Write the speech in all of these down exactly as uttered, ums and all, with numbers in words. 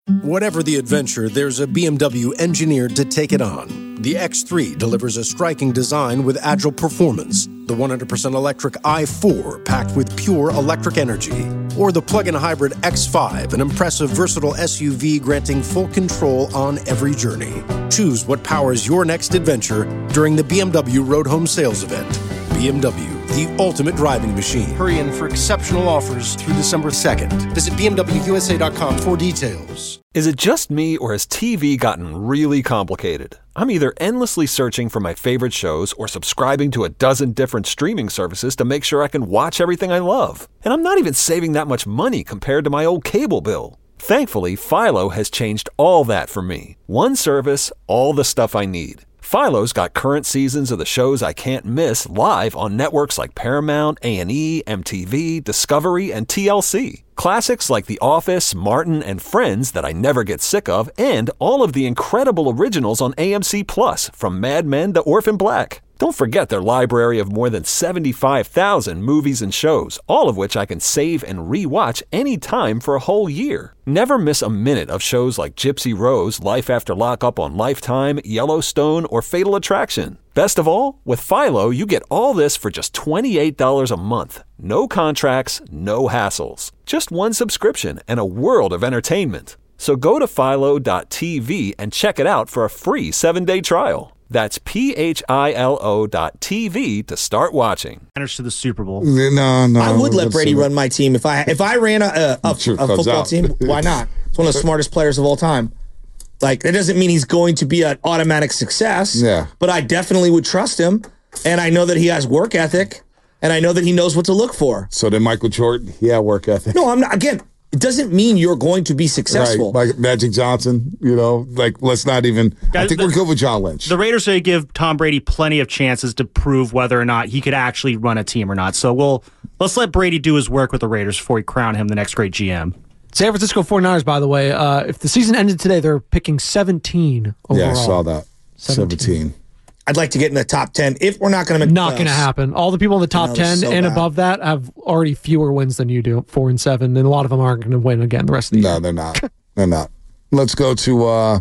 Whatever the adventure, there's a B M W engineered to take it on. The X three delivers a striking design with agile performance. The one hundred percent electric i four, packed with pure electric energy. Or the plug-in hybrid X five, an impressive, versatile S U V granting full control on every journey. Choose what powers your next adventure during the B M W Road Home Sales Event. B M W, the ultimate driving machine. Hurry in for exceptional offers through December second. Visit B M W U S A dot com for details. Is it just me, or has T V gotten really complicated? I'm either endlessly searching for my favorite shows or subscribing to a dozen different streaming services to make sure I can watch everything I love. And I'm not even saving that much money compared to my old cable bill. Thankfully, Philo has changed all that for me. One service, all the stuff I need. Philo's got current seasons of the shows I can't miss live on networks like Paramount, A and E, M T V, Discovery, and T L C. Classics like The Office, Martin, and Friends that I never get sick of, and all of the incredible originals on A M C Plus, from Mad Men to Orphan Black. Don't forget their library of more than seventy-five thousand movies and shows, all of which I can save and re-watch anytime for a whole year. Never miss a minute of shows like Gypsy Rose, Life After Lockup on Lifetime, Yellowstone, or Fatal Attraction. Best of all, with Philo, you get all this for just twenty-eight dollars a month. No contracts, no hassles. Just one subscription and a world of entertainment. So go to philo dot t v and check it out for a free seven-day trial. That's P H I L O dot T V to start watching. Enters to the Super Bowl. No, no. I would let Brady run my team. If I if I ran a, a, a, a football out. team, why not? It's one of the smartest players of all time. Like, it doesn't mean he's going to be an automatic success. Yeah. But I definitely would trust him. And I know that he has work ethic. And I know that he knows what to look for. So then Michael Jordan, he had work ethic. No, I'm not. Again, it doesn't mean you're going to be successful. Right. Like Magic Johnson, you know, like, let's not even. Guys, I think the, we're good with John Lynch. The Raiders say give Tom Brady plenty of chances to prove whether or not he could actually run a team or not. So we'll let's let Brady do his work with the Raiders before we crown him the next great G M. San Francisco forty-niners, by the way, uh, if the season ended today, they're picking seventeen overall. Yeah, I saw that. seventeen. seventeen. I'd like to get in the top ten if we're not going to make Not going to happen. All the people in the top ten so and bad. above that have already fewer wins than you do, four and seven, and a lot of them aren't going to win again the rest of the no, year. No, they're not. They're not. Let's go to, uh,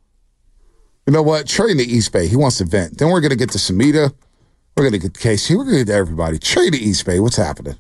you know what? Trey in the East Bay. He wants to vent. Then we're going to get to Samita. We're going to get to Casey. We're going to get to everybody. Trey in the East Bay. What's happening?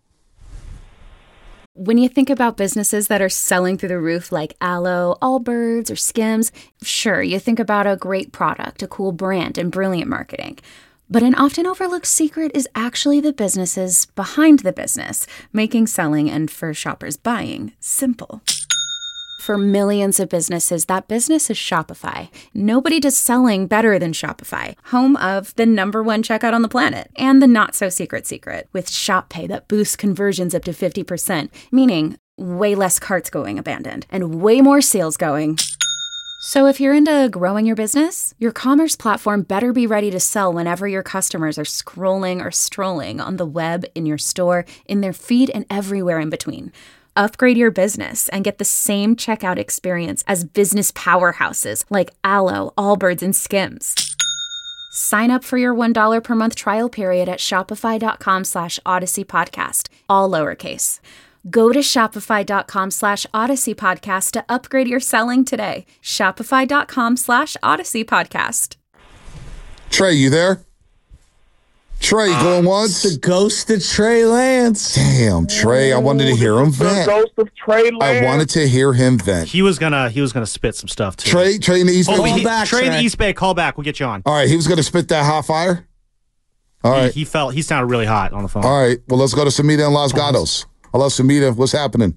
When you think about businesses that are selling through the roof like Aloe, Allbirds, or Skims, sure, you think about a great product, a cool brand, and brilliant marketing. But an often overlooked secret is actually the businesses behind the business, making selling and, for shoppers, buying simple. For millions of businesses, that business is Shopify. Nobody does selling better than Shopify, home of the number one checkout on the planet, and the not-so-secret secret, with Shop Pay that boosts conversions up to fifty percent, meaning way less carts going abandoned, and way more sales going. So if you're into growing your business, your commerce platform better be ready to sell whenever your customers are scrolling or strolling on the web, in your store, in their feed, and everywhere in between. Upgrade your business and get the same checkout experience as business powerhouses like Aloe, Allbirds, and Skims. Sign up for your one dollar per month trial period at shopify.com slash Odyssey Podcast, all lowercase. Go to shopify.com slash Odyssey Podcast to upgrade your selling today. Shopify.com slash Odyssey Podcast. Trey, you there? Trey, going once? The ghost of Trey Lance. Damn, Trey, I wanted to hear him vent. The ghost of Trey Lance. I wanted to hear him vent. He was gonna he was gonna spit some stuff too. Trey, Trey in the East Bay. Oh, he, back, Trey in Trey. the East Bay, call back. We'll get you on. All right, he was gonna spit that hot fire. All he, right, he felt he sounded really hot on the phone. All right, well, let's go to Samita in Los Gatos. Hello, Samita. What's happening?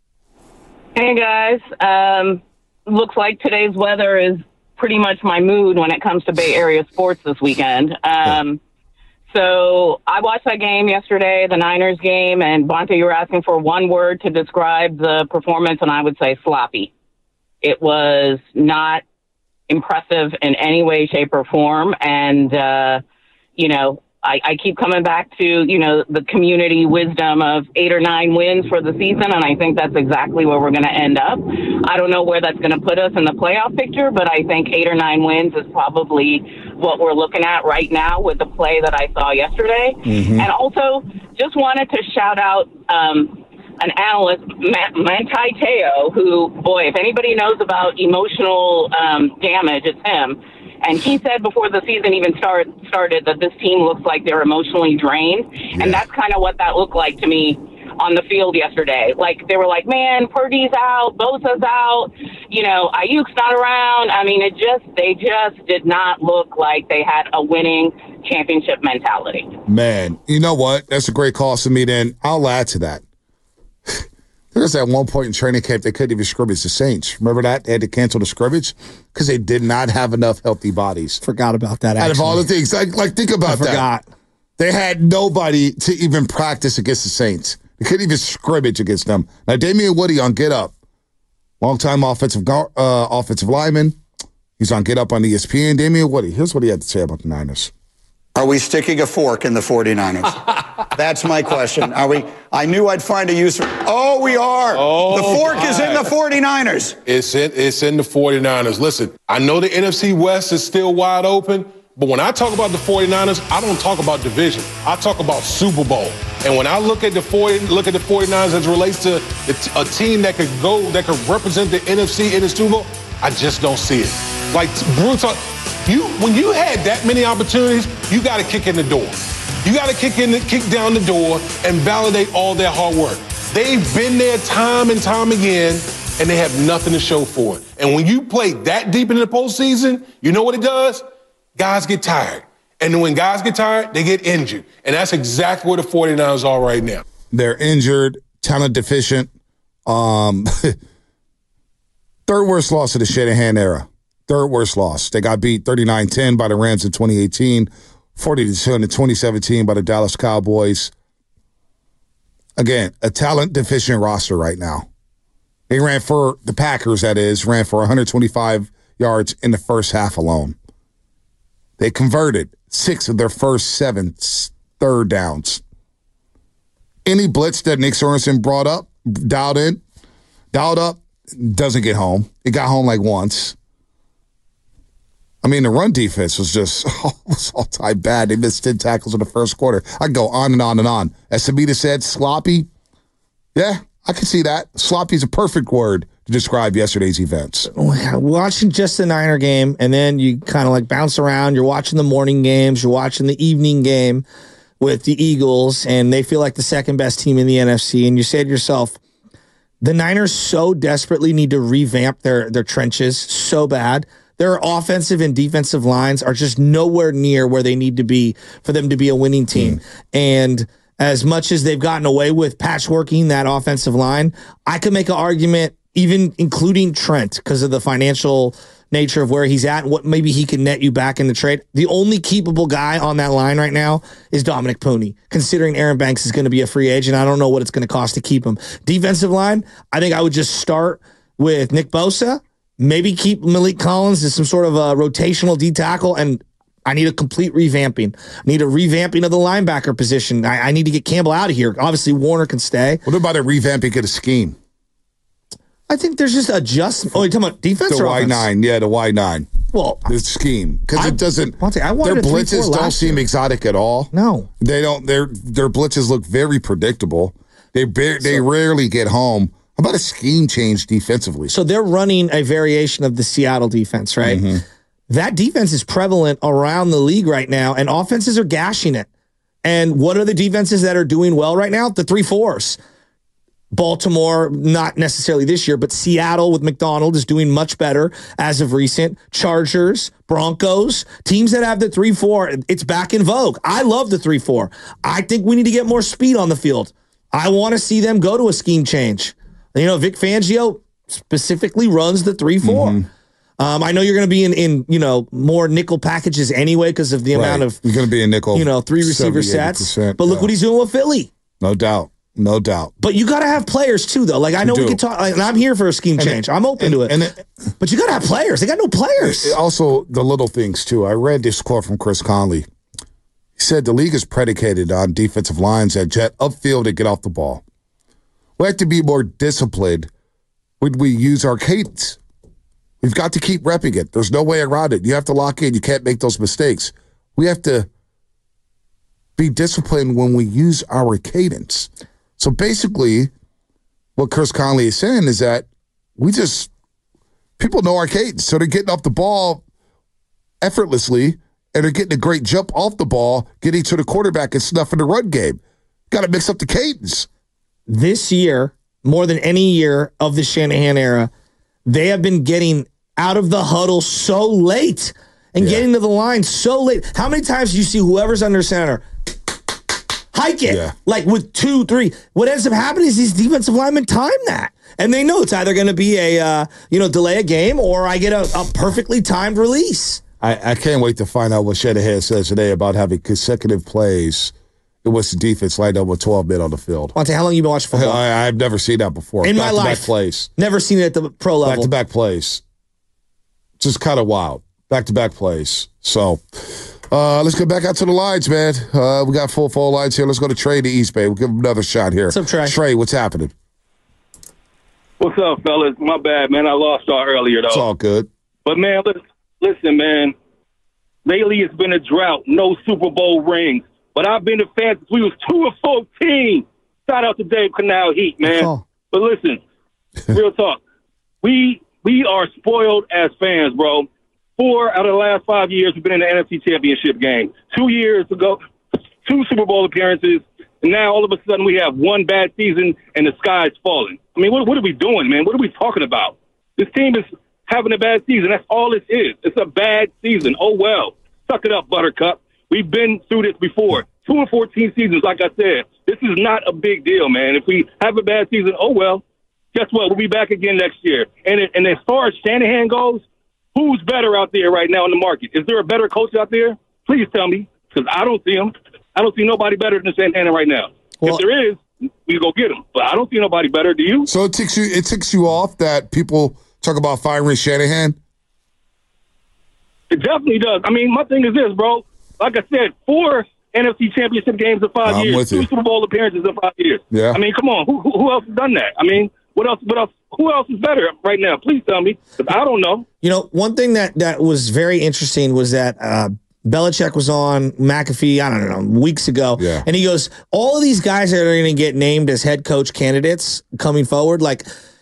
Hey guys, um, looks like today's weather is pretty much my mood when it comes to Bay Area sports this weekend. Um, so I watched that game yesterday, the Niners game, and Bonta, you were asking for one word to describe the performance, and I would say sloppy. It was not impressive in any way, shape, or form, and uh, you know, I, I keep coming back to, you know, the community wisdom of eight or nine wins for the season, and I think that's exactly where we're going to end up. I don't know where that's going to put us in the playoff picture, but I think eight or nine wins is probably what we're looking at right now with the play that I saw yesterday. Mm-hmm. And also, just wanted to shout out um, an analyst, Manti Te'o, who, boy, if anybody knows about emotional um, damage, it's him. And he said before the season even start, started that this team looks like they're emotionally drained. Yeah. And that's kind of what that looked like to me on the field yesterday. Like, they were like, man, Purdy's out, Bosa's out, you know, Ayuk's not around. I mean, it just, they just did not look like they had a winning championship mentality. Man, you know what? That's a great call, Samita, and I'll add to that. There was at one point in training camp they couldn't even scrimmage the Saints. Remember that? They had to cancel the scrimmage because they did not have enough healthy bodies. Forgot about that, actually. Out of all the things. Like, like think about I forgot. that. They had nobody to even practice against the Saints. They couldn't even scrimmage against them. Now, Damian Woody on Get Up, longtime offensive uh, offensive lineman. He's on Get Up on E S P N. Damian Woody, here's what he had to say about the Niners. Are we sticking a fork in the forty-niners? That's my question. Are we? I knew I'd find a use for. Oh, we are. Oh, the fork my. is in the forty-niners. It's in, it's in the forty-niners. Listen, I know the N F C West is still wide open, but when I talk about the forty-niners, I don't talk about division. I talk about Super Bowl. And when I look at the forty, look at the forty-niners as it relates to a team that could go, that could represent the N F C in the Super Bowl, I just don't see it. Like Bruce. You, when you had that many opportunities, you got to kick in the door. You got to kick in, the, kick down the door and validate all their hard work. They've been there time and time again, and they have nothing to show for it. And when you play that deep into the postseason, you know what it does? Guys get tired. And when guys get tired, they get injured. And that's exactly where the forty-niners are right now. They're injured, talent deficient. Um, third worst loss of the Shanahan era. Third worst loss. They got beat thirty-nine ten by the Rams in twenty eighteen, forty to two in twenty seventeen by the Dallas Cowboys. Again, a talent-deficient roster right now. They ran for, the Packers, that is, ran for one hundred twenty-five yards in the first half alone. They converted six of their first seven third downs. Any blitz that Nick Sorensen brought up, dialed in, dialed up, doesn't get home. It got home like once. I mean, the run defense was just oh, was all time bad. They missed ten tackles in the first quarter. I can go on and on and on. As Samita said, sloppy. Yeah, I can see that. Sloppy is a perfect word to describe yesterday's events. Watching just the Niner game, and then you kind of like bounce around. You're watching the morning games. You're watching the evening game with the Eagles, and they feel like the second best team in the N F C. And you say to yourself, the Niners so desperately need to revamp their, their trenches so bad. Their offensive and defensive lines are just nowhere near where they need to be for them to be a winning team. Mm. And as much as they've gotten away with patchworking that offensive line, I could make an argument, even including Trent, because of the financial nature of where he's at and what maybe he can net you back in the trade. The only keepable guy on that line right now is Dominic Pooney, considering Aaron Banks is going to be a free agent. I don't know what it's going to cost to keep him. Defensive line, I think I would just start with Nick Bosa. Maybe keep Malik Collins as some sort of a rotational D tackle, and I need a complete revamping. I need a revamping of the linebacker position. I, I need to get Campbell out of here. Obviously, Warner can stay. What about a revamping of the scheme? I think there's just adjustment. Oh, you're talking about defense the or Y nine, offense? yeah, the Y nine. Well, the scheme, because it doesn't. I their blitzes don't seem year. exotic at all. No, they don't. Their their blitzes look very predictable. They bar- they so, rarely get home. How about a scheme change defensively? So they're running a variation of the Seattle defense, right? Mm-hmm. That defense is prevalent around the league right now, and offenses are gashing it. And what are the defenses that are doing well right now? The three fours. Baltimore, not necessarily this year, but Seattle with McDonald is doing much better as of recent. Chargers, Broncos, teams that have the three four, it's back in vogue. I love the three four. I think we need to get more speed on the field. I want to see them go to a scheme change. You know, Vic Fangio specifically runs the three four. Mm-hmm. Um, I know you're going to be in, in, you know, more nickel packages anyway because of the right. amount of, you're going to be in nickel, you know, three receiver sets. But look yeah. what he's doing with Philly. No doubt. No doubt. But you got to have players too, though. Like, I know we can talk, and I'm here for a scheme and change. It, I'm open and, to it. And it. But you got to have players. They got no players. Also, the little things too. I read this quote from Chris Conley. He said the league is predicated on defensive lines that jet upfield and get off the ball. We have to be more disciplined when we use our cadence. We've got to keep repping it. There's no way around it. You have to lock in. You can't make those mistakes. We have to be disciplined when we use our cadence. So basically, what Chris Conley is saying is that we just people know our cadence, so they're getting off the ball effortlessly, and they're getting a great jump off the ball, getting to the quarterback and snuffing the run game. Got to mix up the cadence. This year, more than any year of the Shanahan era, they have been getting out of the huddle so late and yeah. getting to the line so late. How many times do you see whoever's under center hike it, yeah. like with two, three? What ends up happening is these defensive linemen time that. And they know it's either going to be a, uh, you know, delay a game or I get a, a perfectly timed release. I, I can't wait to find out what Shanahan says today about having consecutive plays in which the defense lined up with twelve men on the field. Monte, how long have you been watching football? I, I've never seen that before. In back my to life. Back plays. Never seen it at the pro level. Back-to-back plays. Just kind of wild. Back-to-back plays. So, uh, let's get back out to the lines, man. Uh, we got full phone lines here. Let's go to Trey to East Bay. We'll give him another shot here. What's up, Trey? Trey, what's happening? What's up, fellas? My bad, man. I lost y'all earlier, though. It's all good. But, man, listen, man. Lately, it's been a drought. No Super Bowl rings. But I've been a fan since we was two and fourteen. Shout out to Dave Canal Heat, man. Oh. But listen, real talk. We we are spoiled as fans, bro. Four out of the last five years, we've been in the N F C Championship game. Two years ago, two Super Bowl appearances, and now all of a sudden we have one bad season and the sky's falling. I mean, what, what are we doing, man? What are we talking about? This team is having a bad season. That's all it is. It's a bad season. Oh, well. Suck it up, Buttercup. We've been through this before. Two and fourteen seasons, like I said. This is not a big deal, man. If we have a bad season, oh, well. Guess what? We'll be back again next year. And, it, and as far as Shanahan goes, who's better out there right now in the market? Is there a better coach out there? Please tell me, because I don't see him. I don't see nobody better than Shanahan right now. Well, if there is, we can go get him. But I don't see nobody better. Do you? So it ticks you, it ticks you off that people talk about firing Shanahan? It definitely does. I mean, my thing is this, bro. Like I said, four N F C Championship games in five I'm years, two you. Super Bowl appearances in five years. Yeah. I mean, come on. Who, who else has done that? I mean, what else? What else? Who else is better right now? Please tell me, because I don't know. You know, one thing that, that was very interesting was that uh, Belichick was on McAfee, I don't know, weeks ago. Yeah. And he goes, all of these guys that are going to get named as head coach candidates coming forward, like,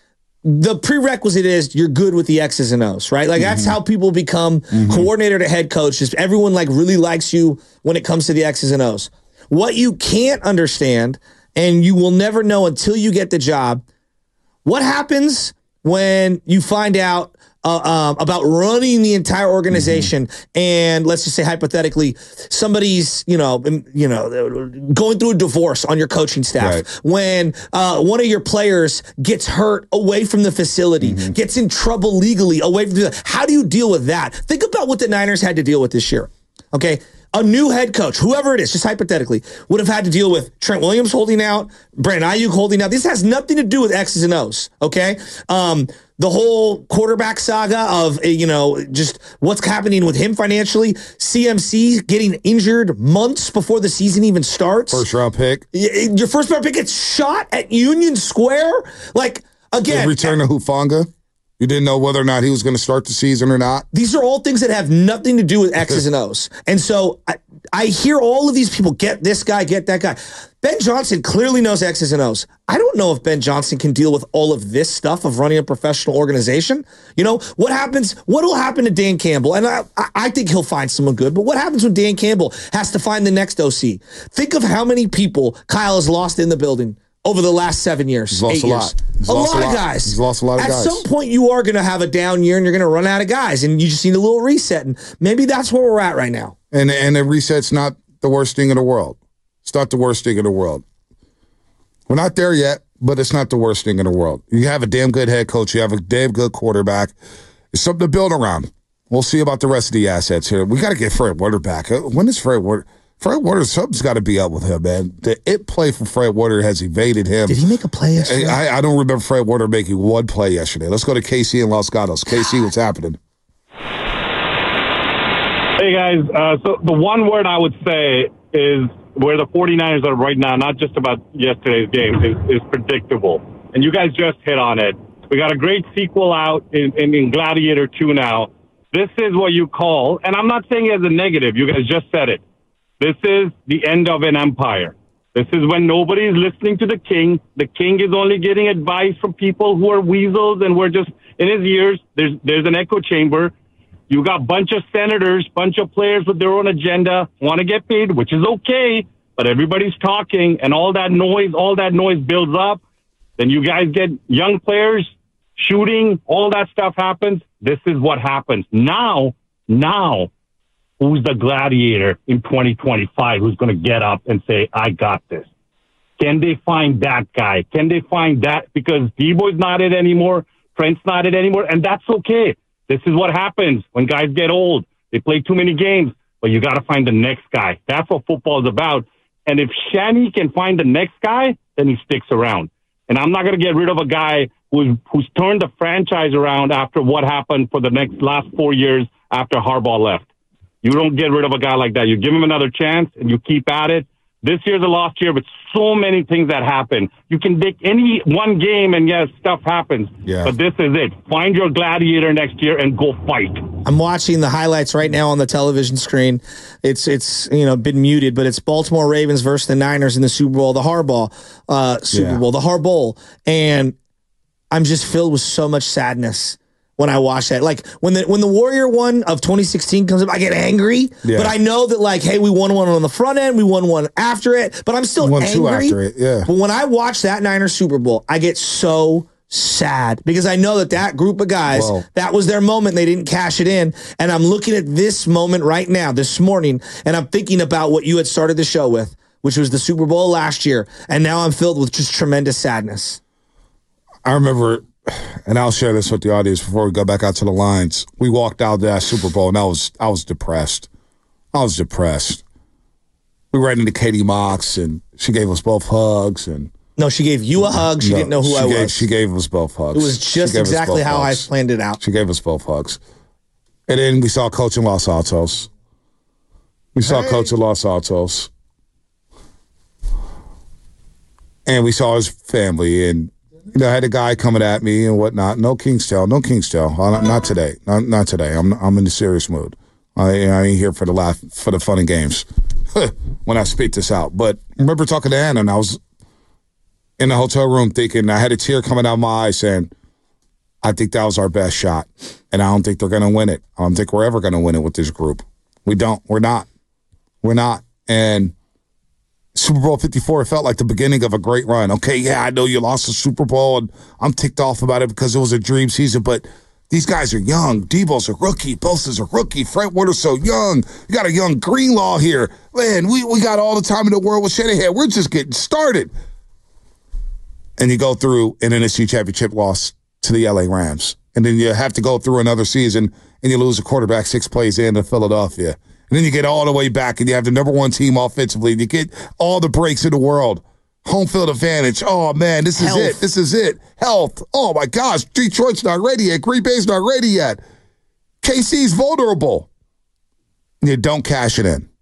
the prerequisite is you're good with the X's and O's, right? Like, mm-hmm. that's how people become mm-hmm. coordinator to head coach. Just everyone, like, really likes you when it comes to the X's and O's. What you can't understand, and you will never know until you get the job, what happens when you find out uh, um, about running the entire organization, mm-hmm. and let's just say hypothetically, somebody's you know you know going through a divorce on your coaching staff. Right. When uh, one of your players gets hurt away from the facility, mm-hmm. gets in trouble legally away from the. How do you deal with that? Think about what the Niners had to deal with this year. Okay. A new head coach, whoever it is, just hypothetically, would have had to deal with Trent Williams holding out, Brandon Ayuk holding out. This has nothing to do with X's and O's, okay? Um, the whole quarterback saga of, you know, just what's happening with him financially, C M C getting injured months before the season even starts. First round pick. Your first round pick gets shot at Union Square. Like, again. The return to Hufanga. You didn't know whether or not he was going to start the season or not. These are all things that have nothing to do with X's and O's. And so I, I hear all of these people, get this guy, get that guy. Ben Johnson clearly knows X's and O's. I don't know if Ben Johnson can deal with all of this stuff of running a professional organization. You know, what happens, what will happen to Dan Campbell? And I, I think he'll find someone good, but what happens when Dan Campbell has to find the next O C? Think of how many people Kyle has lost in the building over the last seven years. He's lost eight a years. lot. He's a lost lot a of lot. guys. He's lost a lot of At guys. At some point, you are going to have a down year, and you're going to run out of guys, and you just need a little reset. And maybe that's where we're at right now. And and a reset's not the worst thing in the world. It's not the worst thing in the world. We're not there yet, but it's not the worst thing in the world. You have a damn good head coach. You have a damn good quarterback. It's something to build around. We'll see about the rest of the assets here. We got to get Fred Warner back. When is Fred Warner? Fred Warner, something's got to be up with him, man. The it play for Fred Warner has evaded him. Did he make a play yesterday? I, I don't remember Fred Warner making one play yesterday. Let's go to K C in Los Gatos. K C, what's happening? Hey, guys. Uh, so the one word I would say is where the 49ers are right now, not just about yesterday's game, is, is predictable. And you guys just hit on it. We got a great sequel out in, in, in Gladiator two now. This is what you call, and I'm not saying it as a negative. You guys just said it. This is the end of an empire. This is when nobody is listening to the king. The king is only getting advice from people who are weasels and we're just in his ears. There's there's an echo chamber. You got a bunch of senators, bunch of players with their own agenda, want to get paid, which is okay, but everybody's talking, and all that noise, all that noise builds up. Then you guys get young players shooting, all that stuff happens. This is what happens. Now, now, who's the gladiator in twenty twenty-five who's going to get up and say, I got this? Can they find that guy? Can they find that? Because Debo's not it anymore, Trent's not it anymore, and that's okay. This is what happens when guys get old. They play too many games, but you got to find the next guy. That's what football is about. And if Shanny can find the next guy, then he sticks around. And I'm not going to get rid of a guy who's, who's turned the franchise around after what happened for the next last four years after Harbaugh left. You don't get rid of a guy like that. You give him another chance and you keep at it. This year's a lost year, but so many things that happen. You can take any one game and yes, stuff happens. Yeah. But this is it. Find your gladiator next year and go fight. I'm watching the highlights right now on the television screen. It's it's you know been muted, but it's Baltimore Ravens versus the Niners in the Super Bowl, the Harbaugh uh, Super Yeah. Bowl, the Harbowl, and I'm just filled with so much sadness when I watch that. Like when the when the Warrior one of twenty sixteen comes up, I get angry. Yeah. But I know that like, hey, we won one on the front end, we won one after it, but I'm still Won angry. two after it, yeah. But when I watch that Niners Super Bowl, I get so sad because I know that that group of guys, Whoa. that was their moment. They didn't cash it in. And I'm looking at this moment right now, this morning, and I'm thinking about what you had started the show with, which was the Super Bowl last year. And now I'm filled with just tremendous sadness. I remember, and I'll share this with the audience before we go back out to the lines. We walked out to that Super Bowl, and I was I was depressed. I was depressed. We ran into Katie Mox, and she gave us both hugs. And No, she gave you a hug. She no, didn't know who she I gave, was. She gave us both hugs. It was She just gave us exactly both how hugs. I planned it out. She gave us both hugs. And then we saw Coach in Los Altos. We saw Hey. Coach in Los Altos. And we saw his family, and you know, I had a guy coming at me and whatnot. No Kingstown, no Kingstown. Uh, Not today. Not, not today. I'm I'm in a serious mood. I, I ain't here for the laugh, for the fun and games when I spit this out. But I remember talking to Anna, and I was in the hotel room thinking, I had a tear coming out of my eye saying, I think that was our best shot, and I don't think they're going to win it. I don't think we're ever going to win it with this group. We don't. We're not. We're not. And Super Bowl fifty-four, it felt like the beginning of a great run. Okay, yeah, I know you lost the Super Bowl, and I'm ticked off about it because it was a dream season, but these guys are young. Debo's a rookie. Bosa's a rookie. Fred Warner's so young. You got a young Greenlaw here. Man, we, we got all the time in the world with Shanahan. We're just getting started. And you go through an N F C Championship loss to the L A Rams. And then you have to go through another season, and you lose a quarterback six plays in to Philadelphia. And then you get all the way back, and you have the number one team offensively. And you get all the breaks in the world. Home field advantage. Oh, man, this is Health. it. This is it. Health. Oh, my gosh. Detroit's not ready yet. Green Bay's not ready yet. K C's vulnerable. And you don't cash it in.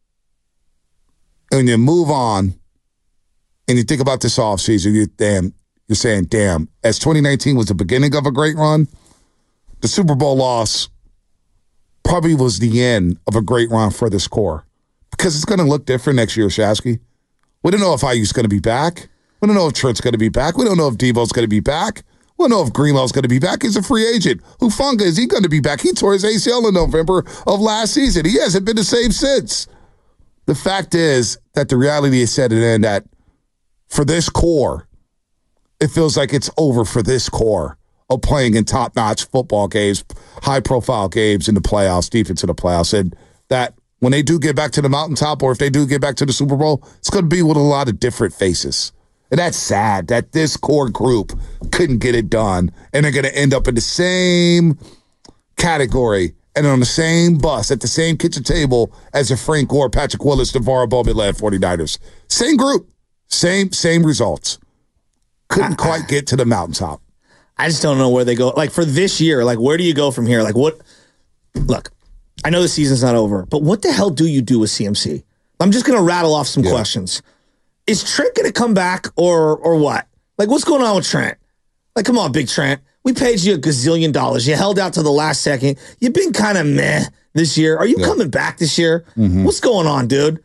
And you move on, and you think about this offseason, you damn, you're saying, damn, as twenty nineteen was the beginning of a great run, the Super Bowl loss probably was the end of a great run for this core. Because it's going to look different next year, Shasky. We don't know if Ayuk's going to be back. We don't know if Trent's going to be back. We don't know if Debo's going to be back. We don't know if Greenlaw's going to be back. He's a free agent. Hufanga, is he going to be back? He tore his A C L in November of last season. He hasn't been the same since. The fact is that the reality is set in that for this core, it feels like it's over for this core of playing in top-notch football games, high-profile games in the playoffs, deep into the playoffs, and that when they do get back to the mountaintop or if they do get back to the Super Bowl, it's going to be with a lot of different faces. And that's sad that this core group couldn't get it done, and they're going to end up in the same category and on the same bus at the same kitchen table as the Frank Gore, Patrick Willis, NaVorro Bowman-led 49ers. Same group, same same results. Couldn't quite get to the mountaintop. I just don't know where they go. Like for this year, like where do you go from here? Like what? Look, I know the season's not over, but what the hell do you do with C M C? I'm just going to rattle off some Yeah. questions. Is Trent going to come back or or what? Like what's going on with Trent? Like come on, Big Trent. We paid you a gazillion dollars. You held out to the last second. You've been kind of meh this year. Are you Yeah. coming back this year? Mhm. What's going on, dude?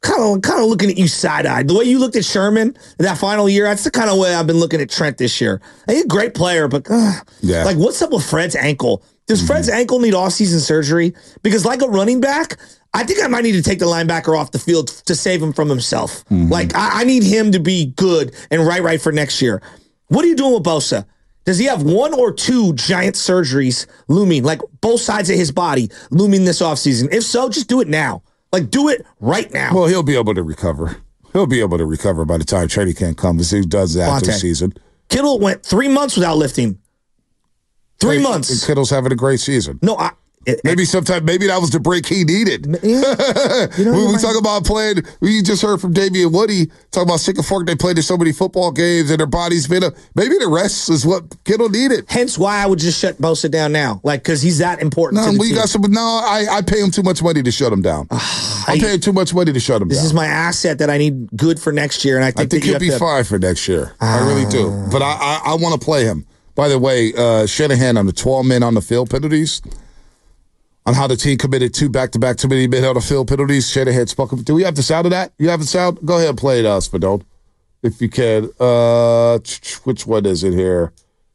kind of kind of looking at you side-eyed. The way you looked at Sherman that final year, that's the kind of way I've been looking at Trent this year. He's a great player, but uh, yeah. like, what's up with Fred's ankle? Does mm-hmm. Fred's ankle need off-season surgery? Because like a running back, I think I might need to take the linebacker off the field to save him from himself. Mm-hmm. Like, I, I need him to be good and right right for next year. What are you doing with Bosa? Does he have one or two giant surgeries looming, like both sides of his body looming this offseason? If so, just do it now. Like, do it right now. Well, he'll be able to recover. He'll be able to recover by the time training camp comes. He does that after the season. Kittle went three months without lifting. Three hey, months. Kittle's having a great season. No, I... It, maybe sometime, maybe that was the break he needed. Yeah. You know, we we talk about playing, we just heard from Davey and Woody, talk about sick and fork. They played in so many football games and their bodies been up. Maybe the rest is what Kittle needed. Hence why I would just shut Bosa down now. Like, because he's that important no, to the we team. got some, no, I, I pay him too much money to shut him down. I'm paying too much money to shut him this down. This is my asset that I need good for next year. And I think, I think he'll be to, fine for next year. Uh, I really do. But I, I, I want to play him. By the way, uh, Shanahan on the twelve men on the field penalties, on how the team committed two back-to-back too many men on the field penalties. Shanahan spoke. Do we have the sound of that? You have the sound? Go ahead and play it, uh, Spadone, if you can. Uh, which one is it here?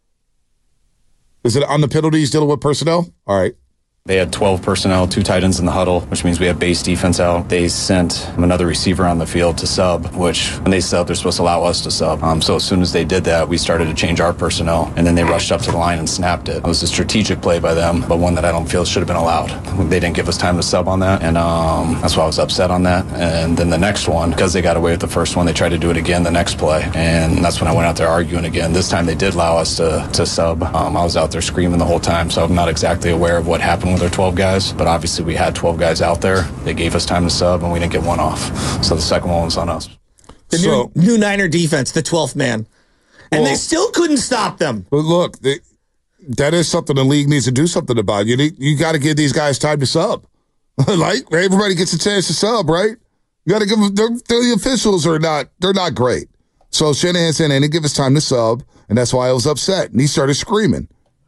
Is it on the penalties dealing with personnel? All right. They had twelve personnel, two tight ends in the huddle, which means we have base defense out. They sent another receiver on the field to sub, which when they sub, they're supposed to allow us to sub. Um, so as soon as they did that, we started to change our personnel, and then they rushed up to the line and snapped it. It was a strategic play by them, but one that I don't feel should have been allowed. They didn't give us time to sub on that, and um, that's why I was upset on that. And then the next one, because they got away with the first one, they tried to do it again the next play, and that's when I went out there arguing again. This time they did allow us to, to sub. Um, I was out there screaming the whole time, so I'm not exactly aware of what happened with our twelve guys, but obviously we had twelve guys out there. They gave us time to sub, and we didn't get one off. So the second one was on us. The so, new, new Niner defense, the twelfth man. And well, they still couldn't stop them. But look, they, that is something the league needs to do something about. You need, you got to give these guys time to sub. Like, everybody gets a chance to sub, right? You got to give them, they're, they're, the officials are not, they're not great. So Shanahan said, they didn't give us time to sub, and that's why I was upset. And he started screaming.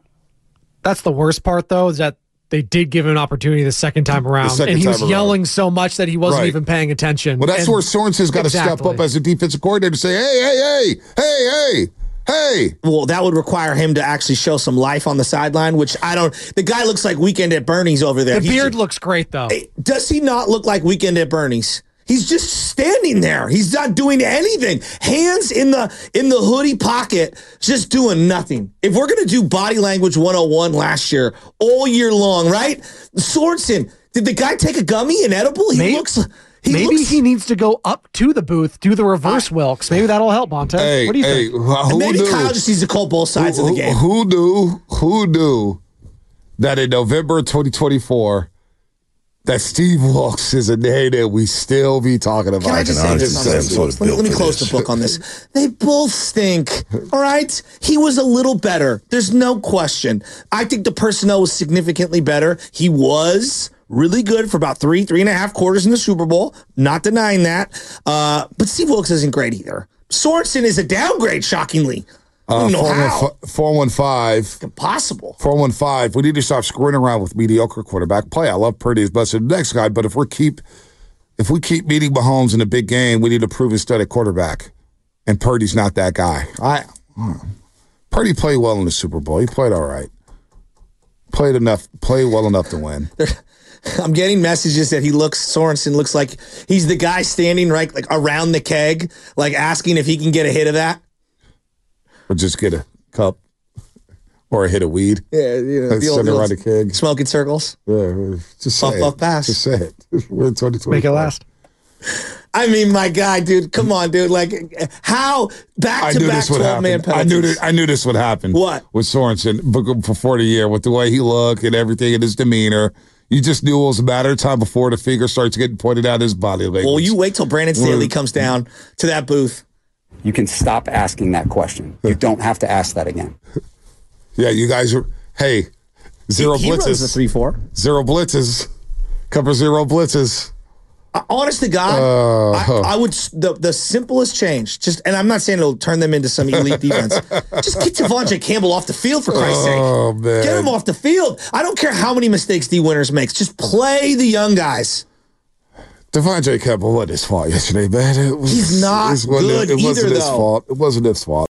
That's the worst part, though, is that they did give him an opportunity the second time around, second and he was around. yelling so much that he wasn't right. even paying attention. Well, that's and where Sorensen's got to exactly. step up as a defensive coordinator to say, hey, hey, hey, hey, hey, hey. Well, that would require him to actually show some life on the sideline, which I don't. The guy looks like Weekend at Bernie's over there. The He's beard just, looks great, though. Does he not look like Weekend at Bernie's? He's just standing there. He's not doing anything. Hands in the in the hoodie pocket, just doing nothing. If we're going to do body language one oh one last year, all year long, right? Sorensen, did the guy take a gummy, an edible? He maybe, looks... He maybe looks, he needs to go up to the booth, do the reverse uh, Wilkes. Maybe that'll help, Monte. Hey, what do you hey, think? Who maybe knew? Kyle just needs to call both sides who, of the game. Who knew, who knew that in November twenty twenty-four... that Steve Wilkes is a name that we still be talking about. Can I just say this? Let me, let me close the book on this. They both stink, all right? He was a little better. There's no question. I think the personnel was significantly better. He was really good for about three, three and a half quarters in the Super Bowl. Not denying that. Uh, but Steve Wilkes isn't great either. Sorensen is a downgrade, shockingly. I don't know how. four one five. Impossible. four one five. We need to stop screwing around with mediocre quarterback play. I love Purdy as best as the next guy, but if we keep if we keep beating Mahomes in a big game, we need to prove instead at quarterback. And Purdy's not that guy. I Purdy played well in the Super Bowl. He played all right. Played enough. Played well enough to win. I'm getting messages that he looks, Sorensen looks like he's the guy standing right like around the keg, like asking if he can get a hit of that. Or just get a cup or a hit of weed. Yeah, you know, the old, around the keg. Smoking circles. Yeah, just say puff, it. Puff, pass. Just say it. We're in twenty twenty. Make it last. I mean, my guy, dude, come on, dude. Like, how back to back twelve man penalties? I knew that. I knew this would happen. What with Sorensen before the year, with the way he looked and everything and his demeanor. You just knew it was a matter of time before the finger starts getting pointed out his body language. Well, you wait till Brandon Staley comes down to that booth. You can stop asking that question. You don't have to ask that again. Yeah, you guys are, hey, zero he, he blitzes. Runs the three four. Zero blitzes. Cover zero blitzes. Uh, honest to God, uh, I, I would, the, the simplest change, just, and I'm not saying it'll turn them into some elite defense, just get Devontae Campbell off the field for Christ's oh, sake. Man. Get him off the field. I don't care how many mistakes D. Winters makes. Just play the young guys. Devondre Campbell wasn't his fault yesterday, man. It was, He's not it wasn't, good it wasn't either, his though. fault. It wasn't his fault.